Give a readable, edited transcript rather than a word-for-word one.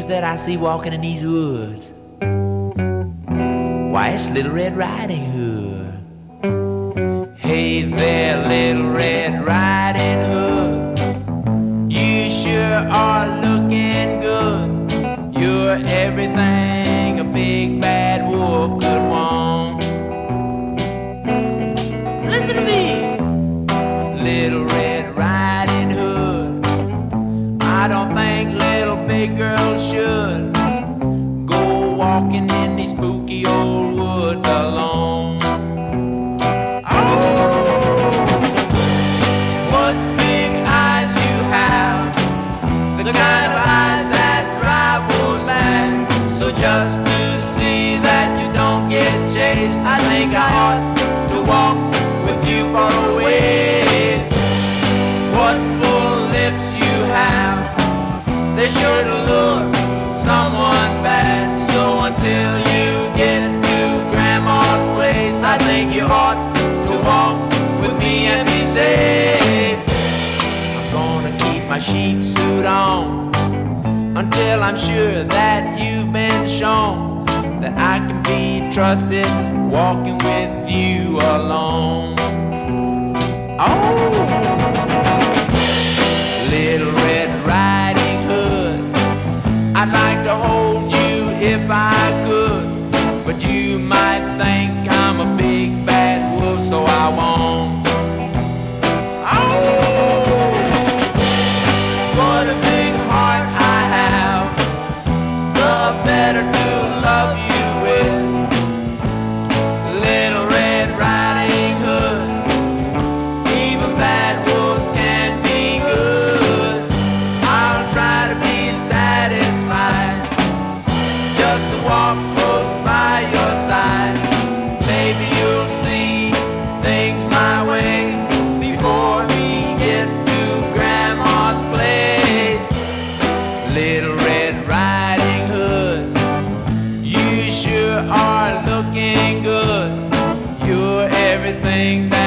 that I see walking in these woods? Why, it's Little Red Riding Hood. Hey there, Little Red Riding Hood, you sure are looking good. You're everything a big bad wolf could want. Listen to me, Little Red Riding Hood. I don't think little big girls should go walking in these spooky old woods alone. Oh, what big eyes you have, the kind of eyes that drive wolves mad. So just to see that you don't get chased, I think I ought to walk with you for a ways. What full lips you have, they sure to lure someone bad. So until you get to Grandma's place, I think you ought to walk with me and be safe. I'm gonna keep my sheep suit on until I'm sure that you've been shown that I can be trusted walking with you alone. Oh, Little Red Riding Hood, I'd like to hold you if I could, but you might think I'm a big bad wolf, so I won't. Oh, what a big heart I have, the better to love you with. Little Red Riding Hood, even bad wolves can be good. I'll try to be satisfied just to walk close by your side. Maybe you'll see things my way before we get to Grandma's place. Little Red Riding Hood, you sure are looking good. You're everything that